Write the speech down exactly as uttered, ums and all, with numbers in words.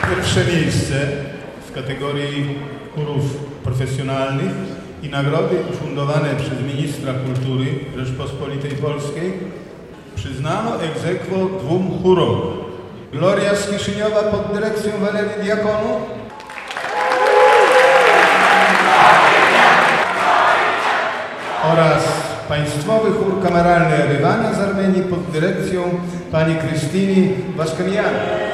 Pierwsze miejsce w kategorii chórów profesjonalnych i nagrody ufundowane przez ministra kultury Rzeczpospolitej Polskiej przyznano ex aequo dwóm chórom. Gloria z Kiszyniowa pod dyrekcją Walerii Diakonu oraz Państwowy Chór Kameralny Erywania z Armenii pod dyrekcją pani Krystyny Waskamian.